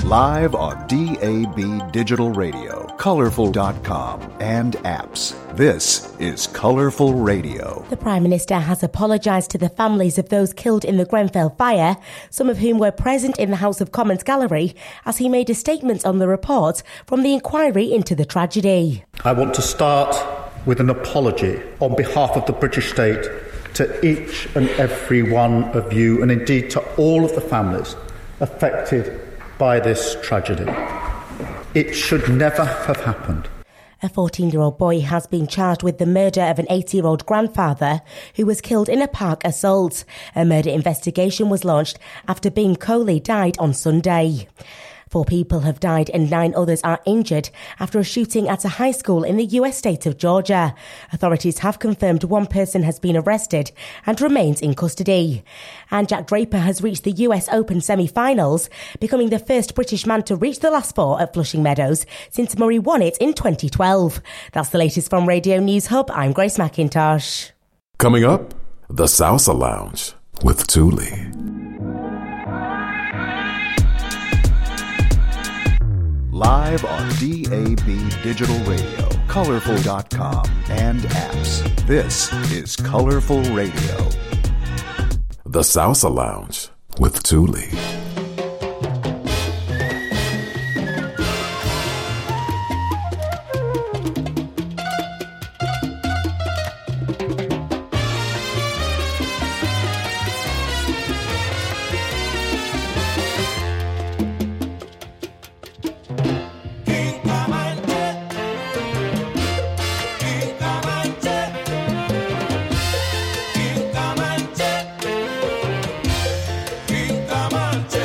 Live on DAB Digital Radio, Colourful.com, and apps. This is Colourful Radio. The Prime Minister has apologised to the families of those killed in the Grenfell fire, some of whom were present in the House of Commons gallery, as he made a statement on the report from the inquiry into the tragedy. I want to start with an apology on behalf of the British state to each and every one of you, and indeed to all of the families affected by this tragedy. It should never have happened. A 14-year-old boy has been charged with the murder of an 80-year-old grandfather who was killed in a park assault. A murder investigation was launched after Beam Coley died on Sunday. 4 people have died and 9 others are injured after a shooting at a high school in the US state of Georgia. Authorities have confirmed 1 person has been arrested and remains in custody. And Jack Draper has reached the US Open semi-finals, becoming the first British man to reach the last 4 at Flushing Meadows since Murray won it in 2012. That's the latest from Radio News Hub. I'm Grace McIntosh. Coming up, the Salsa Lounge with Thule. Live on DAB Digital Radio, Colourful.com, and apps. This is Colourful Radio. The Salsa Lounge with Thule. Come on,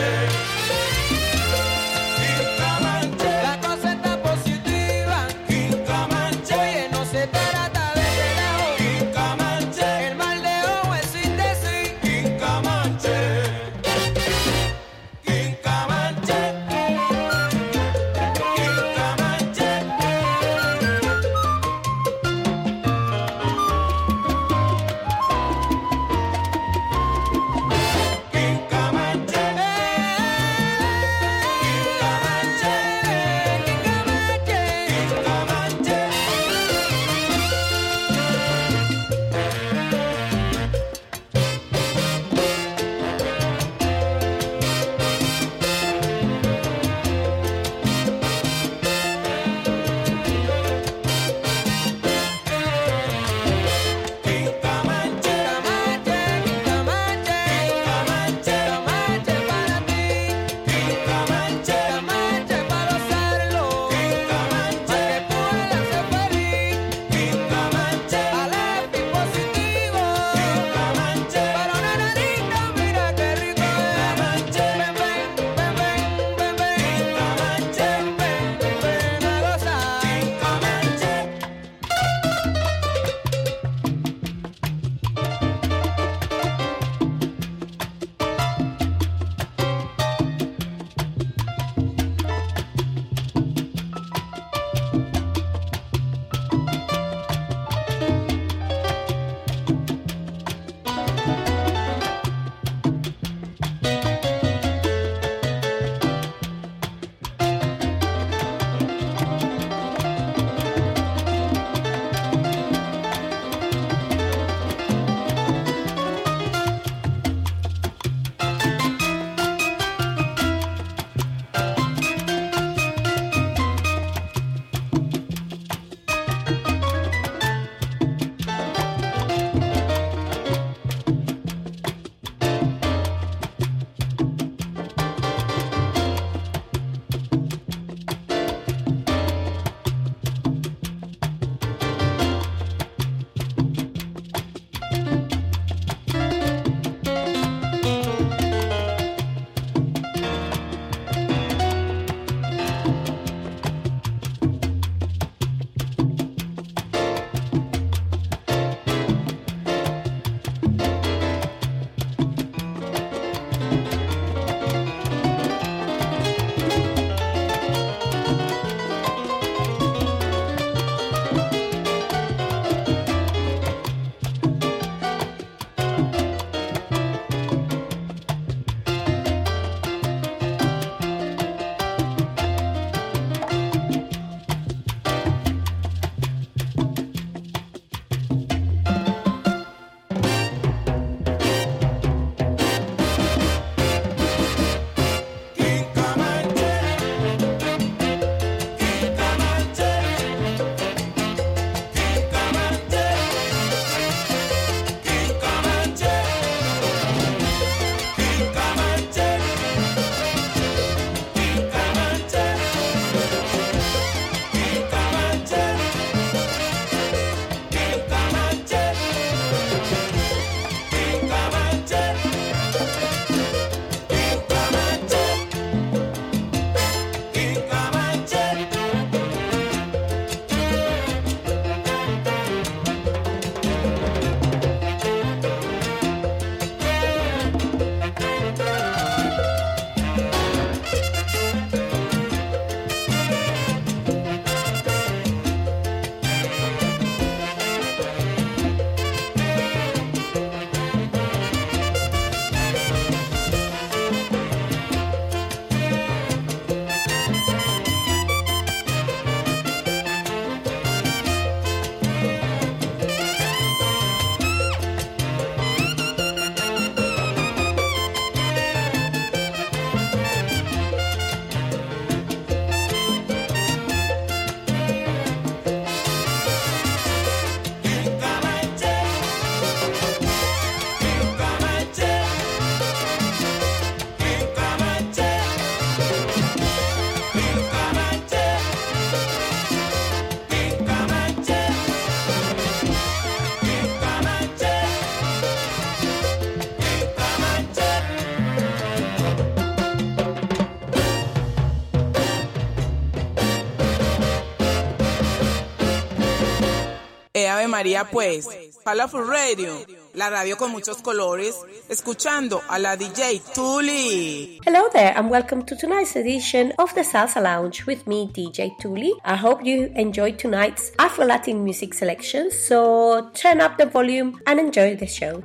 María pues, Colorful Radio, la radio con muchos colores, escuchando a la DJ Tuli. Hello there and welcome to tonight's edition of the Salsa Lounge with me, DJ Tuli. I hope you enjoyed tonight's Afro-Latin music selection, so turn up the volume and enjoy the show.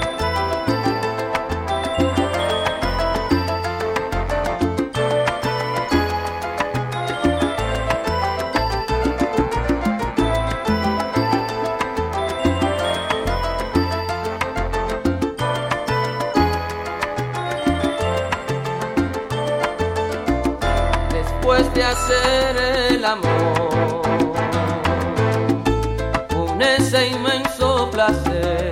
Después de hacer el amor con ese inmenso placer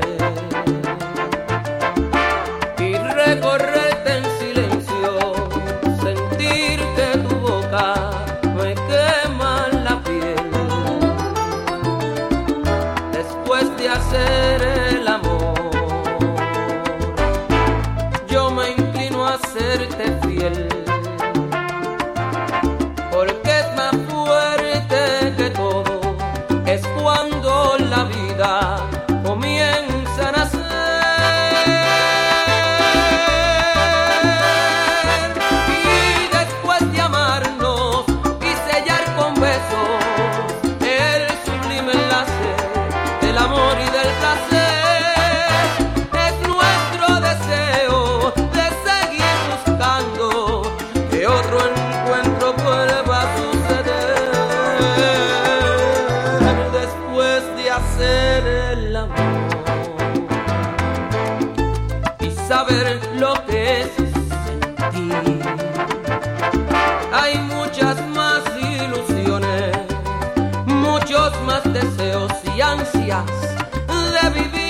y recorrerte en silencio, sentir que tu boca me quema la piel. Después de hacer el amor, yo me inclino a serte fiel. Porque es más fuerte que todo, es cuando la vida comienza a nacer. Y después de amarnos y sellar con besos el sublime enlace del amor y del placer, es nuestro deseo de seguir buscando que otro encuentro vuelva a suceder. Después de hacer el amor y saber lo que es sentir, hay muchas más ilusiones, muchos más deseos y ansias de vivir.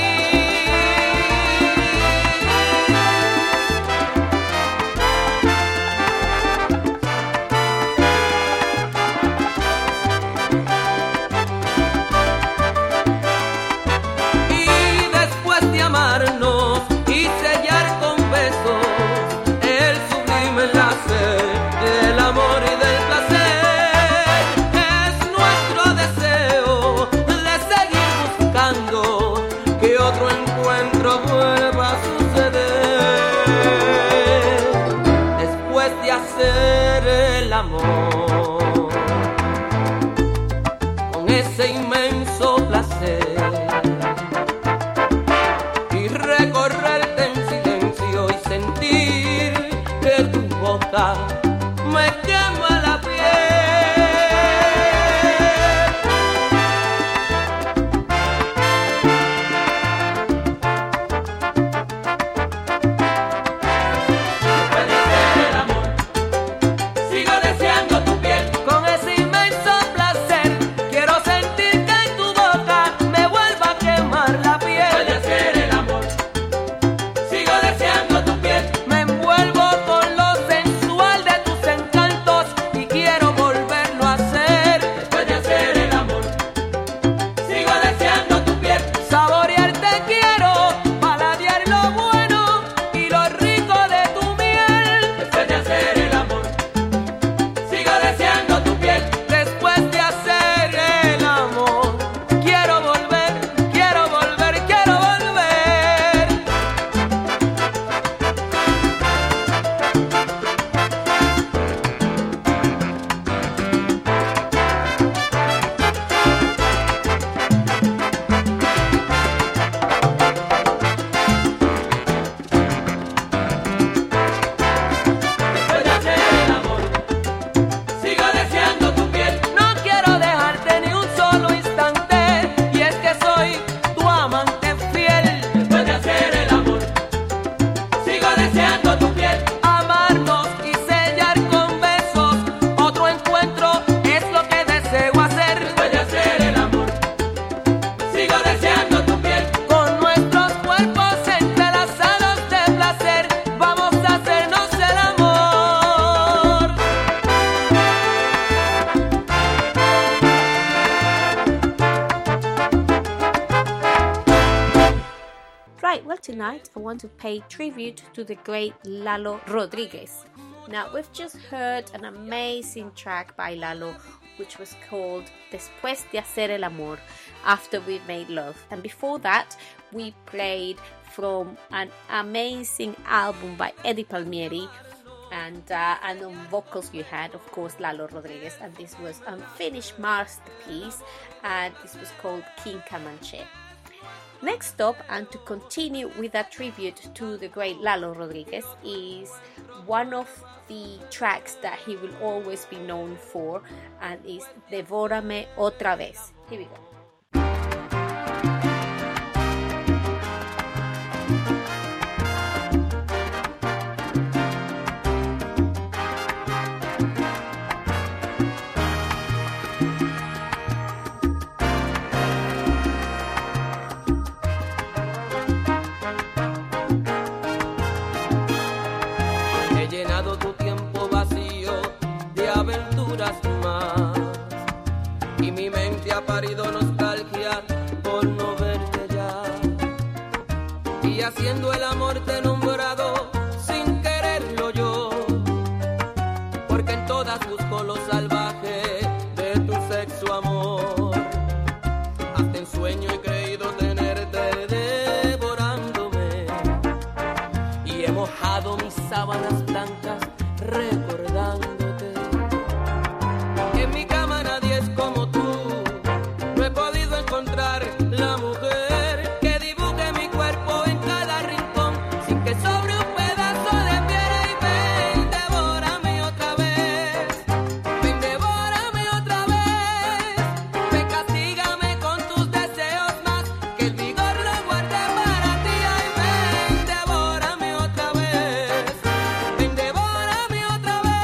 Amarnos y sellar con besos el sublime enlace del amor y del placer. Es nuestro deseo de seguir buscando que otro encuentro vuelva a suceder. Después de hacer el amor con ese inmenso placer, recorrerte en silencio y sentir que tu boca me quema la piel. Puede ser el amor, sigo deseando tu piel. Con ese inmenso placer quiero sentir que en tu boca me vuelva a quemar la piel. Puede ser el amor, sigo deseando tu piel. Me envuelvo con lo sensual de tus encantos y quiero volverlo a hacer. Después de hacer el amor, sigo deseando tu piel. Saborearte quiero, paladear lo bueno y lo rico de tu miel. Después de hacer el amor, sigo deseando tu piel. Después de hacer el amor, quiero volver, quiero volver, quiero volver. Después de hacer el amor, sigo deseando tu piel. No quiero dejarte ni un solo instante, y es que soy tu amante fiel. Después de hacer el amor, sigo deseando tu piel. Amarnos y sellar con besos otro encuentro es lo que deseo hacer. Después de hacer el amor, sigo deseando tu piel. Con nuestros cuerpos entrelazados de placer, vamos a hacernos el amor. Right, well, tonight I want to pay tribute to the great Lalo Rodriguez. Now, we've just heard an amazing track by Lalo, which was called Después de hacer el amor. After We Made Love. And before that, we played from an amazing album by Eddie Palmieri, and on vocals you had, of course, Lalo Rodriguez, and this was Unfinished Masterpiece, and this was called King Camanche. Next up, and to continue with a tribute to the great Lalo Rodriguez, is one of the tracks that he will always be known for, and is Devórame Otra Vez. Here we go. Haciendo el amor te he nombrado sin quererlo yo, porque en todas busco lo salvaje de tu sexo amor. Hasta en sueño he creído tenerte devorándome, y he mojado mis sábanas blancas recordándote. En mi cama nadie es como tú, no he podido encontrar la mujer sobre un pedazo de piedra. Y ven, devórame otra vez, ven, devórame otra vez, ven, castígame con tus deseos más, que el vigor lo guarde para ti. Ay, ven, devórame otra vez, ven, devórame otra vez.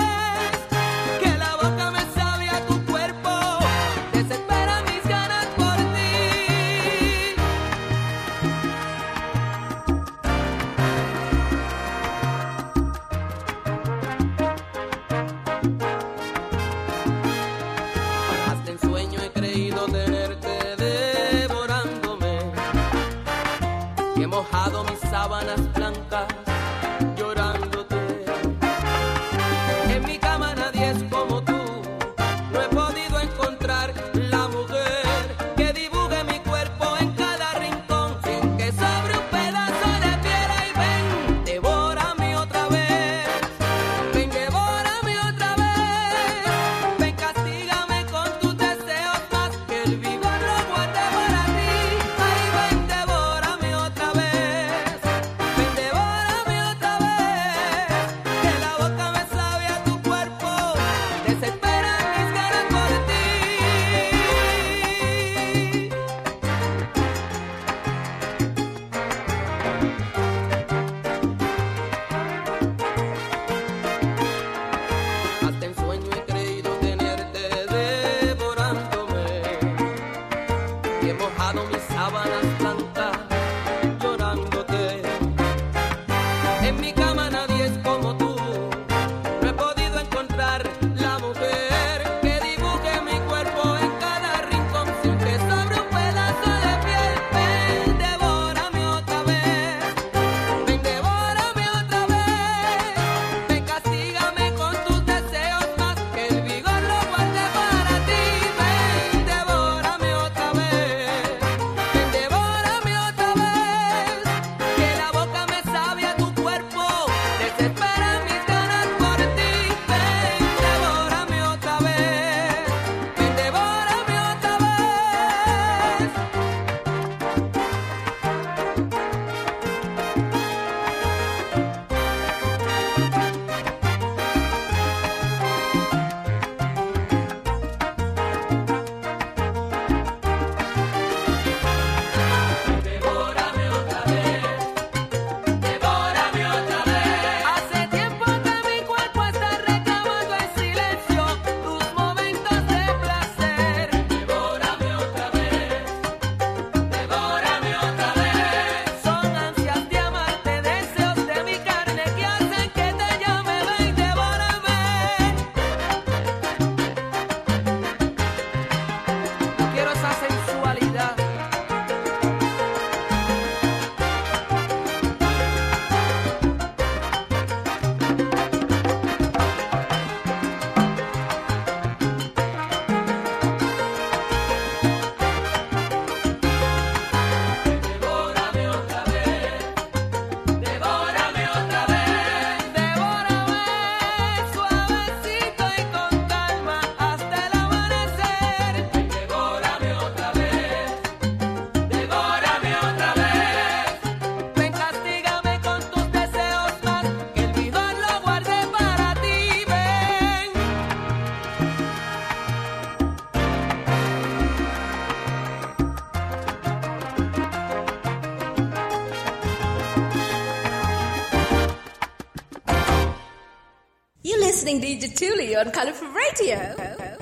listening to DJ Thule on Colourful Radio.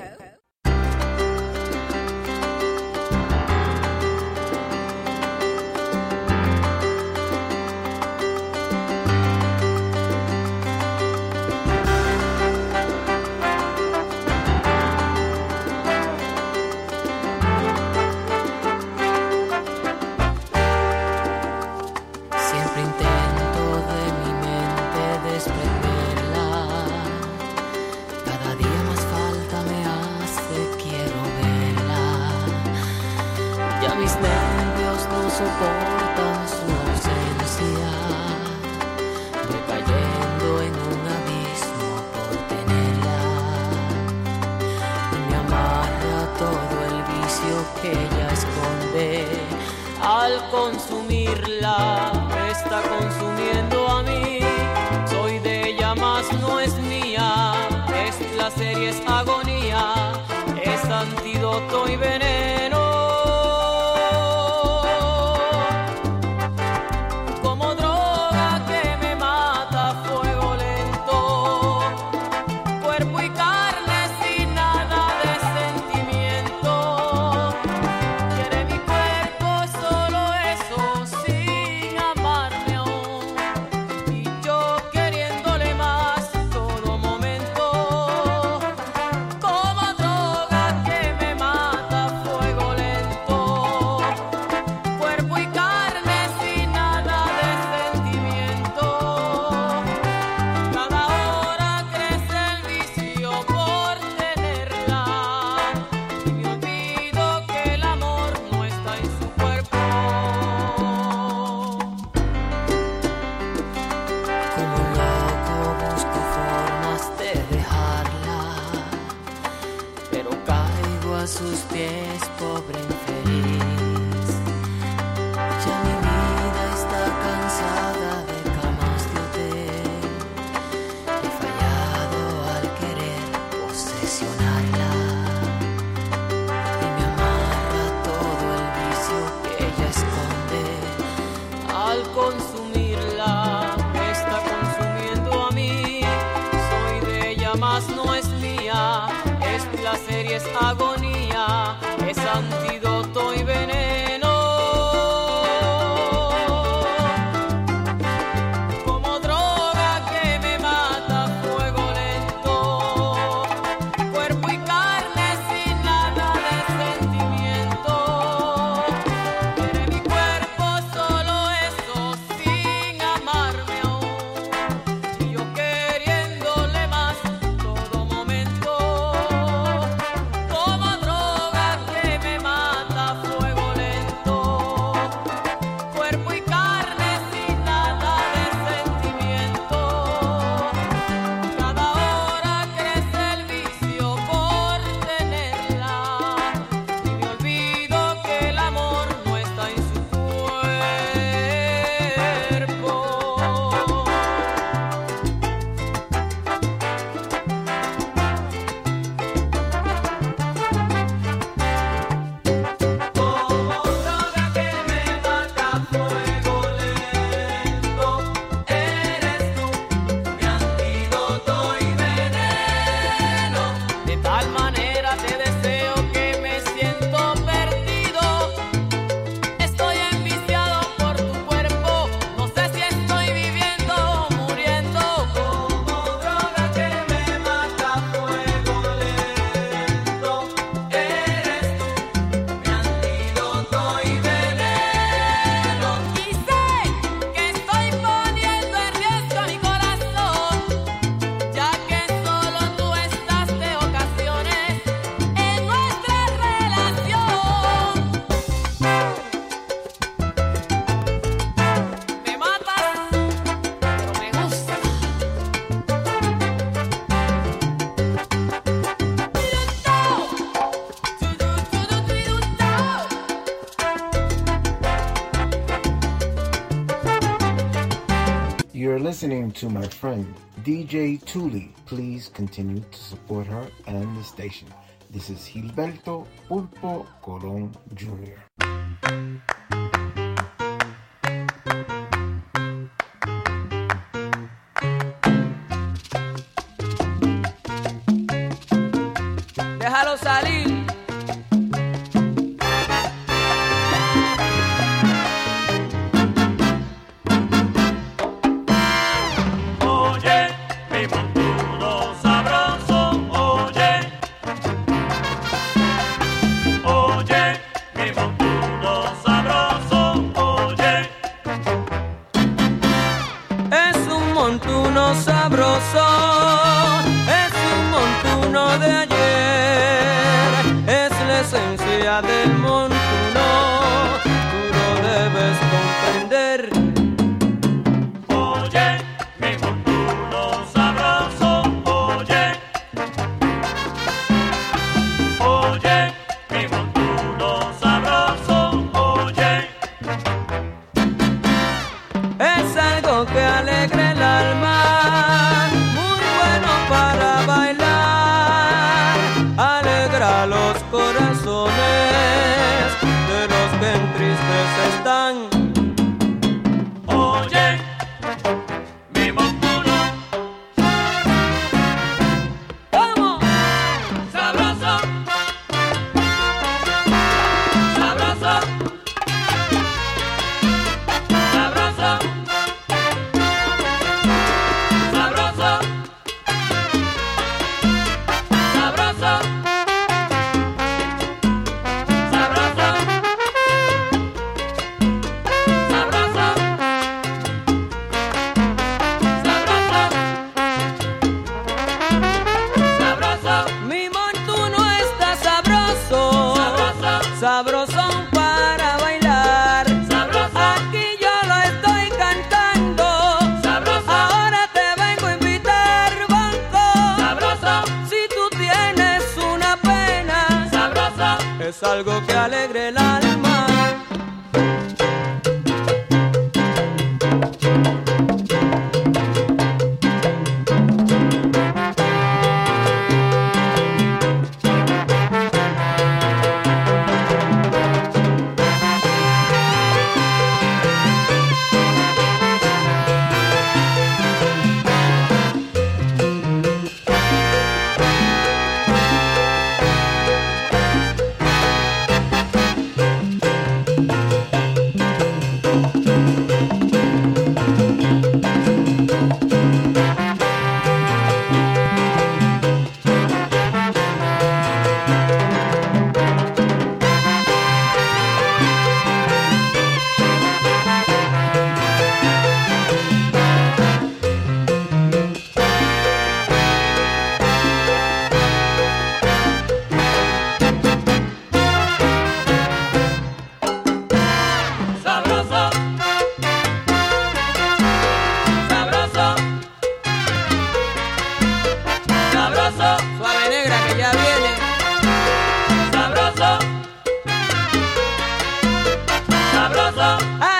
Soportan su ausencia, voy cayendo en un abismo por tenerla, y me amarra todo el vicio que ella esconde. Al consumirla, me está consumiendo a mí. Soy de ella, mas no es mía. Es placer y es agonía, es antídoto y veneno. Agonía, es antídoto y veneno. Como droga que me mata a fuego lento, cuerpo y carne sin nada de sentimiento. Quiere mi cuerpo solo eso, sin amarme aún, y yo queriéndole más todo momento. You're listening to my friend DJ Thule. Please continue to support her and the station. This is Gilberto Pulpo Colón Jr. veo salir. Sabroso, es un montuno de ayer, es la esencia del montuno, tú lo debes comprender. Oye, mi montuno sabroso, oye, oye, mi montuno sabroso, oye. Es algo que alegra el alma, alegra los corazones de los que en tristeza están. Oye, mi montuno, ¿cómo? Sabroso, sabroso, sabroso, sabroso, sabroso. Sabroso para bailar, sabroso. Aquí yo lo estoy cantando, sabroso. Ahora te vengo a invitar, banco, sabroso. Si tú tienes una pena, sabroso. Es algo que alegre el alma. Suave negra que ya viene. Sabroso, sabroso,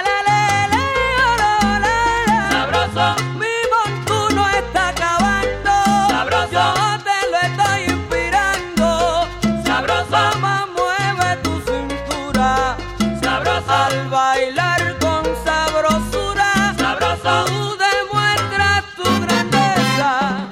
sabroso. Mi montuno está acabando, sabroso. Yo te lo estoy inspirando. Sabroso, mamá, mueve tu cintura, sabroso. Al bailar con sabrosura, sabroso. Tú demuestras tu grandeza.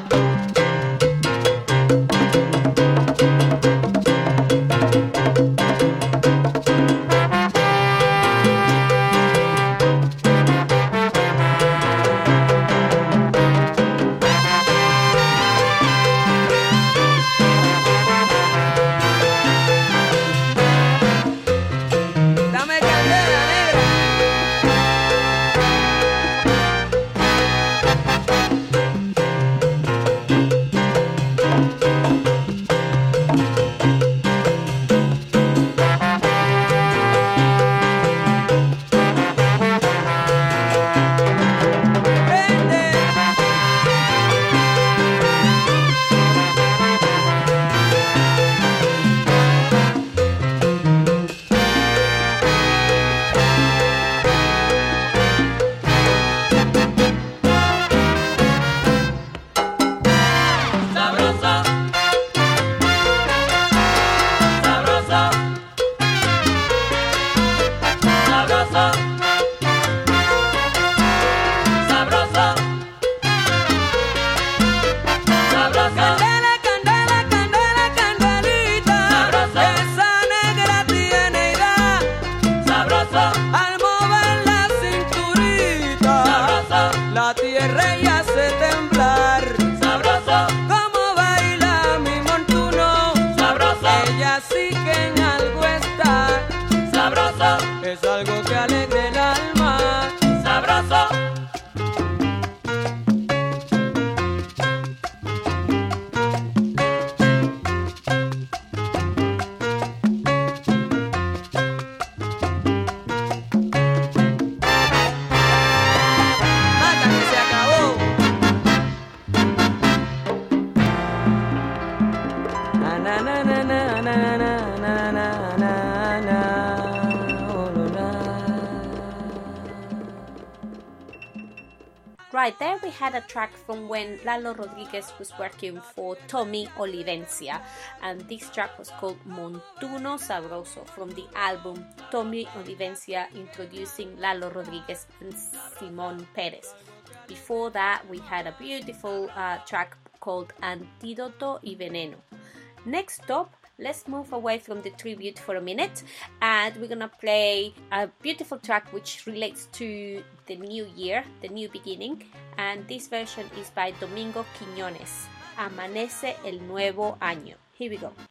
Right, there we had a track from when Lalo Rodriguez was working for Tommy Olivencia, and this track was called Montuno Sabroso from the album Tommy Olivencia introducing Lalo Rodriguez and Simon Perez. Before that, we had a beautiful track called Antídoto y Veneno. Next up, let's move away from the tribute for a minute, and we're gonna play a beautiful track which relates to the new year, the new beginning, and this version is by Domingo Quiñones, Amanece el Nuevo Año. Here we go.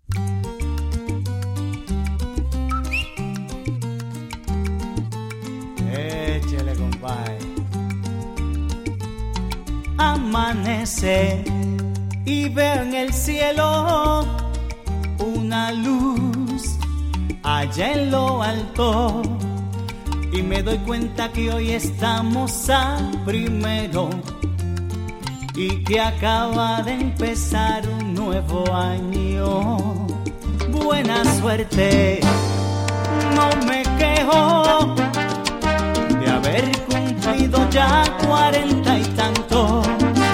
Échale, compadre. Amanece y veo en el cielo una luz allá en lo alto, y me doy cuenta que hoy estamos a primero y que acaba de empezar un nuevo año. Buena suerte, no me quejo de haber cumplido ya 40 y tanto,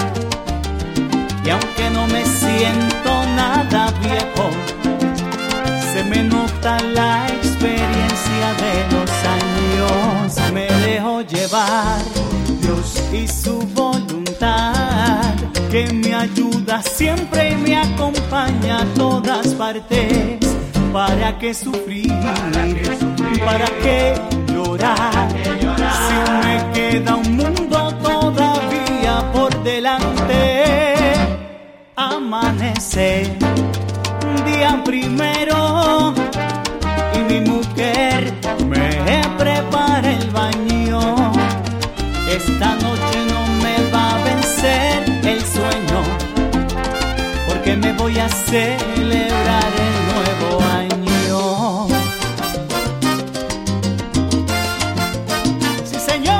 y aunque no me siento nada viejo, se me nota la experiencia de los años. Me dejo llevar Dios y su voluntad, que me ayuda siempre y me acompaña a todas partes. ¿Para qué sufrir? ¿Para qué llorar? Si me queda un mundo todavía por delante. Amanece día primero y mi mujer me prepara el baño. Esta noche no me va a vencer el sueño, porque me voy a celebrar el nuevo año. Sí, señor.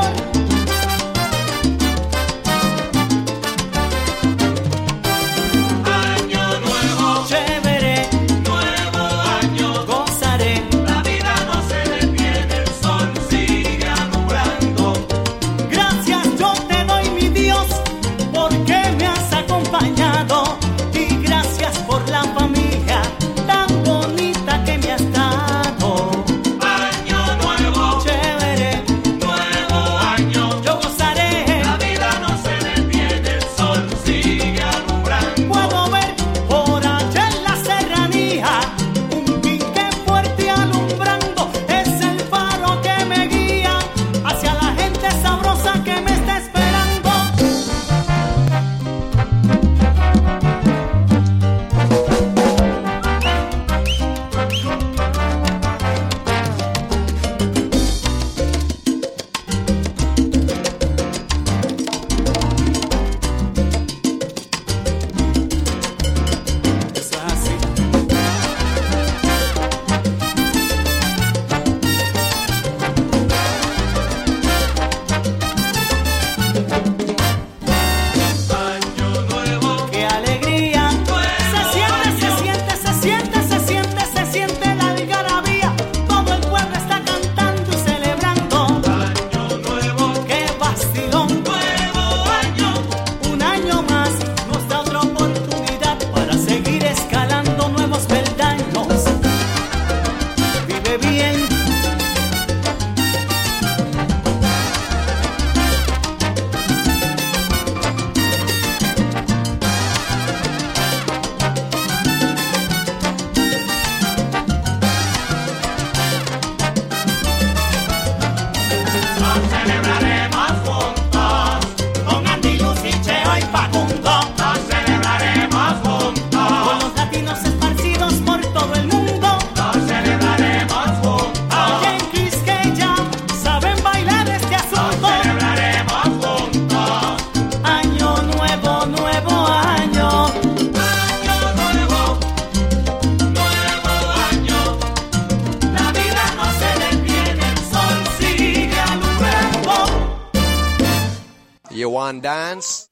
You want dance?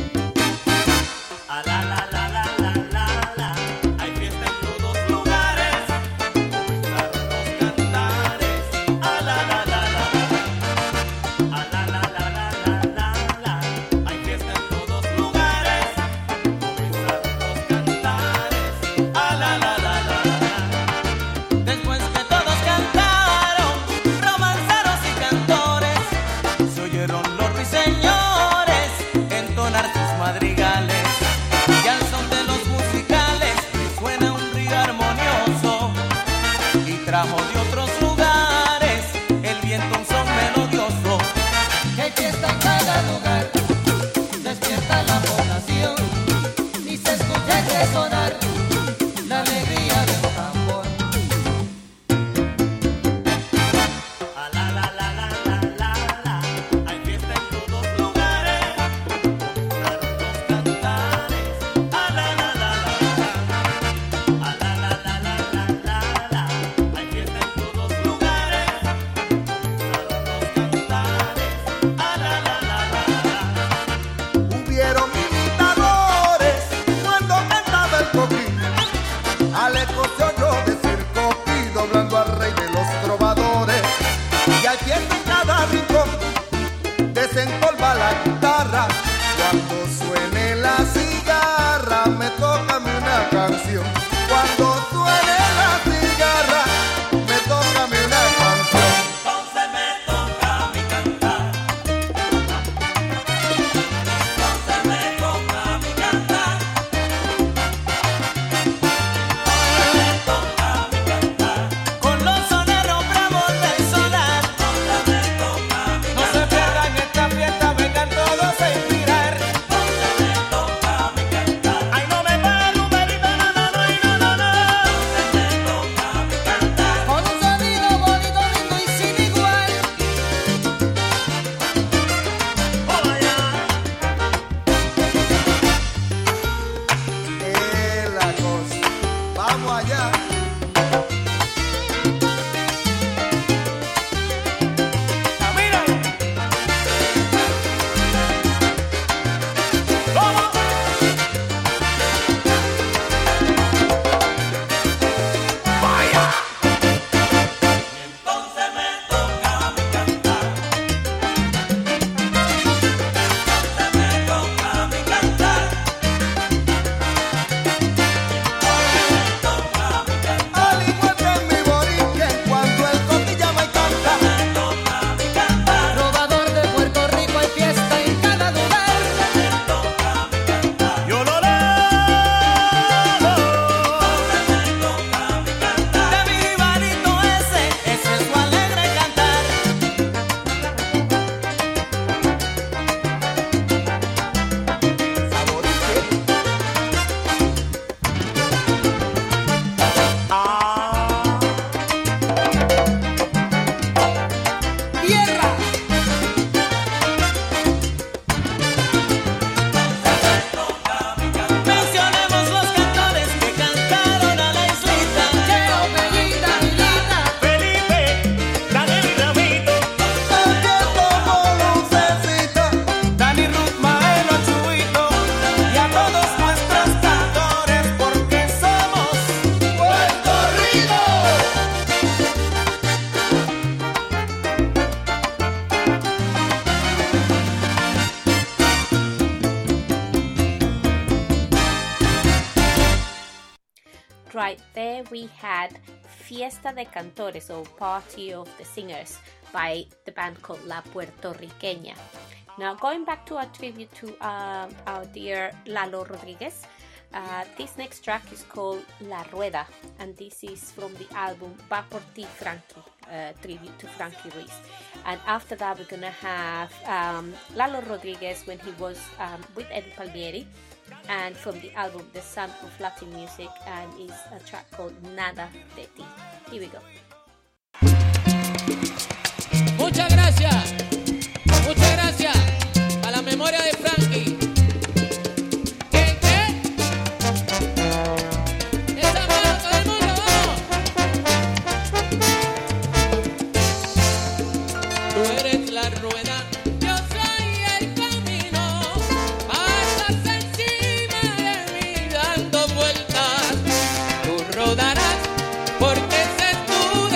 Hay fiesta en todos lugares. we had Fiesta de Cantores, or Party of the Singers, by the band called La Puertorriqueña. Now, going back to our tribute to our dear Lalo Rodriguez, this next track is called La Rueda, and this is from the album Va por ti, Frankie, tribute to Frankie Ruiz. And after that, we're gonna have Lalo Rodriguez when he was with Eddie Palmieri, and from the album The Son of Latin Music, and is a track called Nada de Ti. Here we go. Muchas gracias a la memoria de Frankie. Porque esa es tu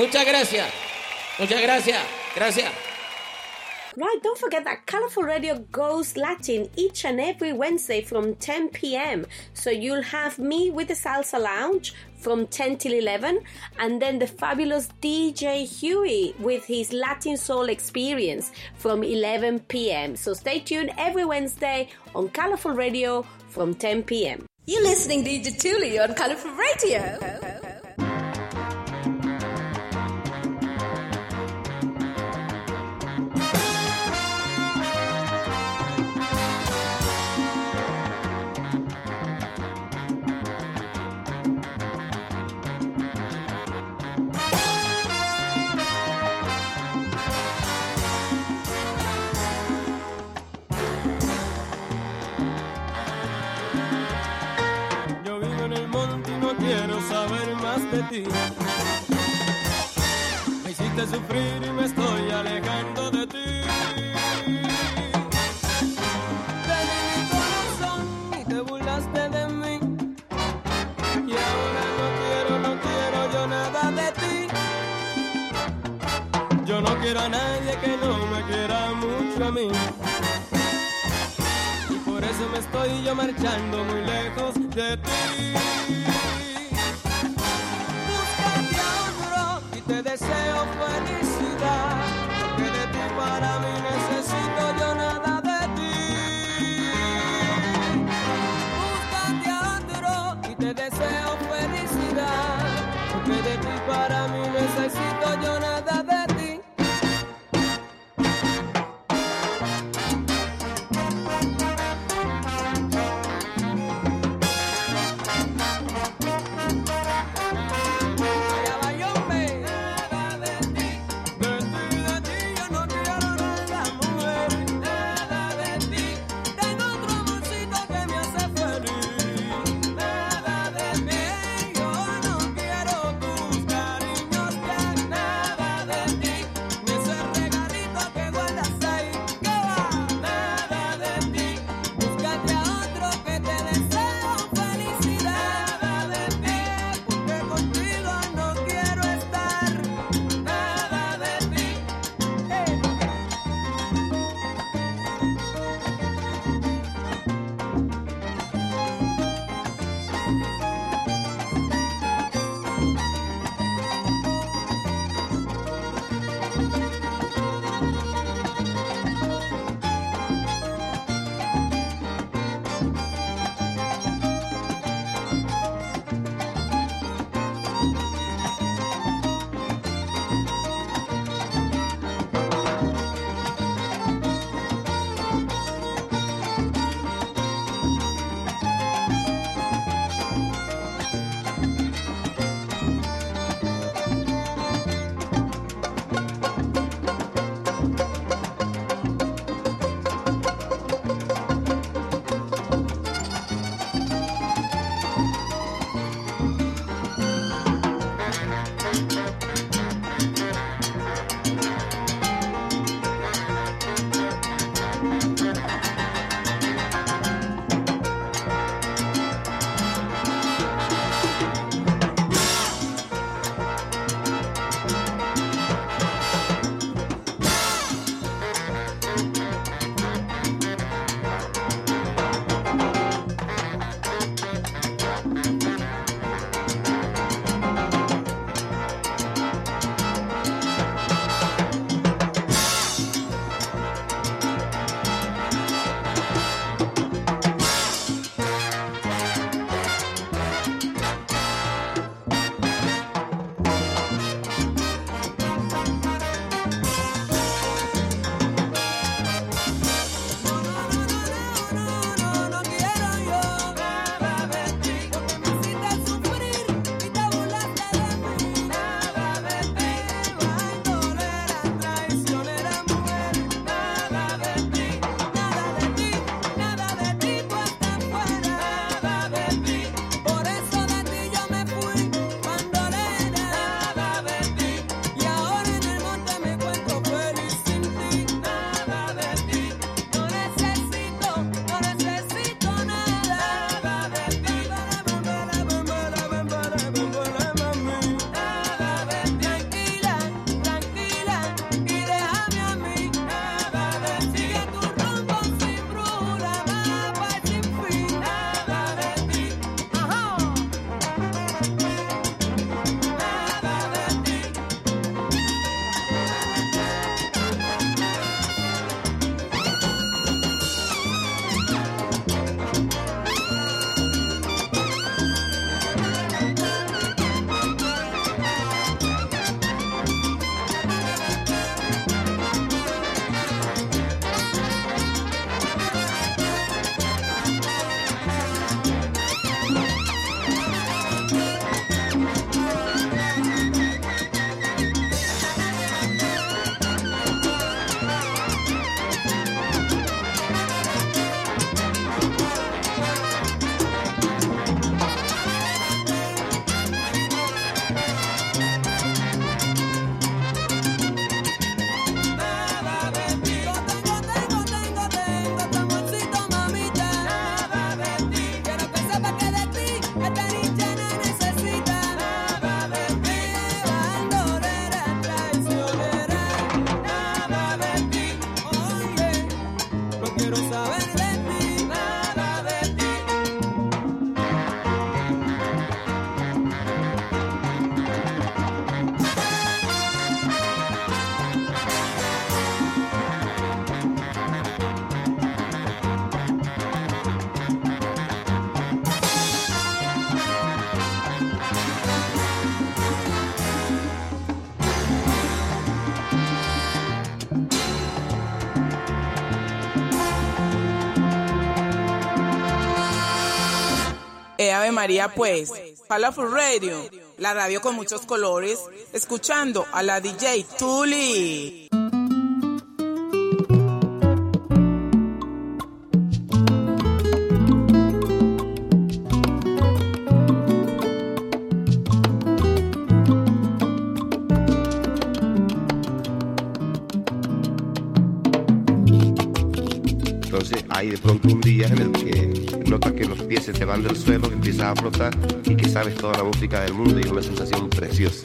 Muchas gracias. Muchas gracias. Gracias. Right, don't forget that Colorful Radio goes Latin each and every Wednesday from 10 p.m. So you'll have me with the Salsa Lounge from 10 till 11, and then the fabulous DJ Huey with his Latin Soul Experience from 11 p.m. So stay tuned every Wednesday on Colorful Radio from 10 p.m. You're listening to DJ Thule on Colorful Radio. Quiero saber más de ti. Me hiciste sufrir y me estoy alejando de ti. Te di mi corazón y te burlaste de mí. Y ahora no quiero yo nada de ti. Yo no quiero a nadie que no me quiera mucho a mí. Y por eso me estoy yo marchando muy lejos de ti. Te deseo felicidad, porque de ti para mí necesito yo nada de ti. Búscate a otro y te deseo felicidad, porque de ti para mí necesito yo nada de ti. De Ave María pues, Colorful Radio, la radio con muchos colores, escuchando a la DJ Tuli. Entonces hay de pronto un día en el que notas que los pies se te van del suelo, que empiezas a flotar y que sabes toda la música del mundo y es una sensación preciosa.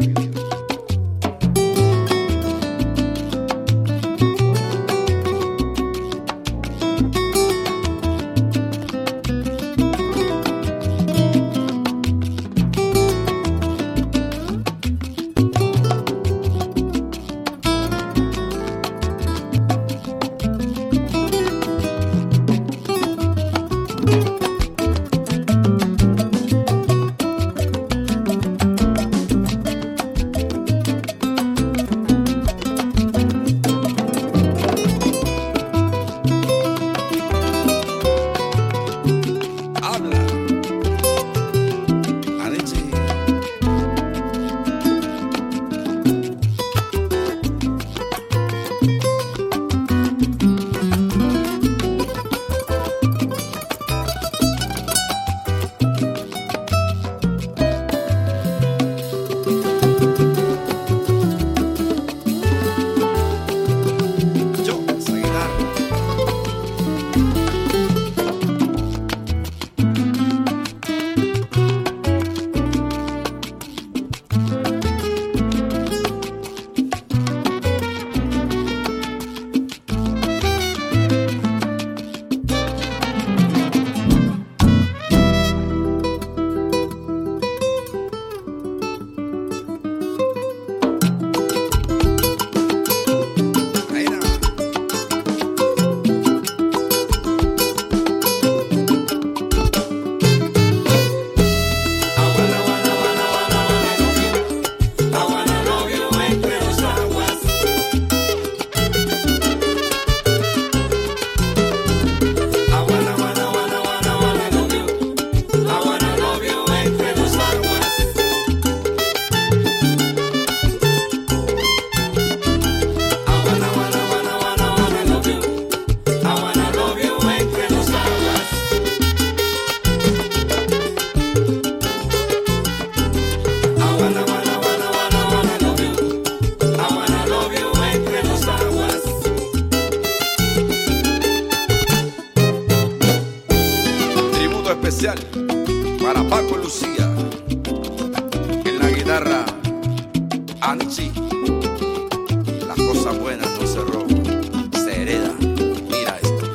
especial para Paco Lucía. En la guitarra, Anchi. Las cosas buenas no se roban, se heredan. Mira esto.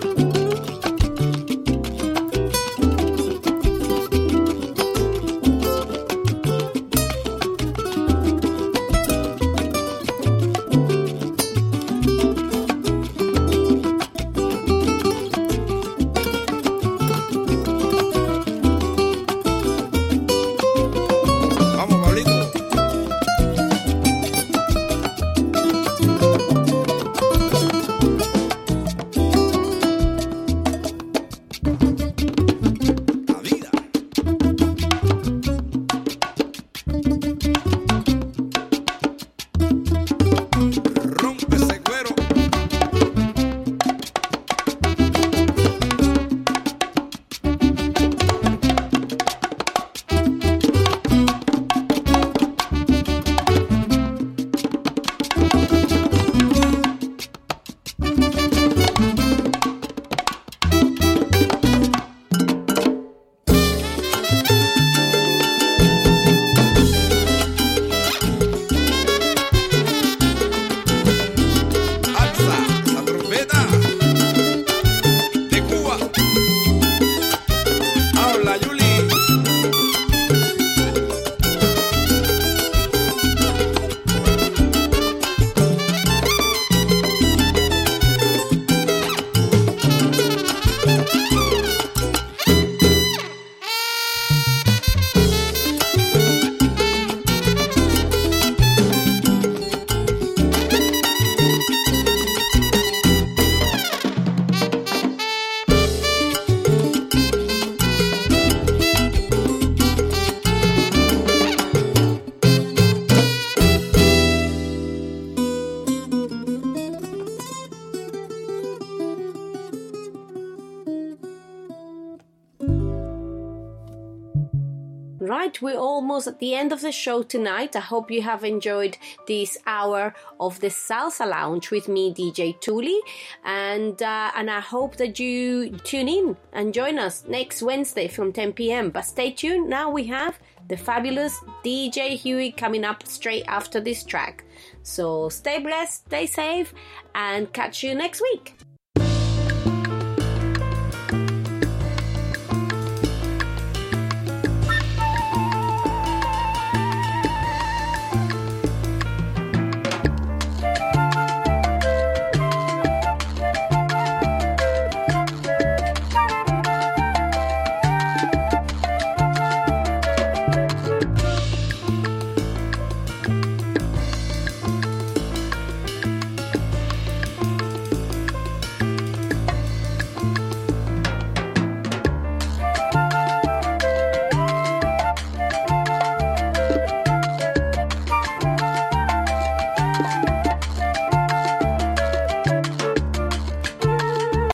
Right, we're almost at the end of the show tonight. I hope you have enjoyed this hour of the Salsa Lounge with me, DJ Thuli, and I hope that you tune in and join us next Wednesday from 10 p.m. But stay tuned. Now we have the fabulous DJ Huey coming up straight after this track. So stay blessed, stay safe, and catch you next week.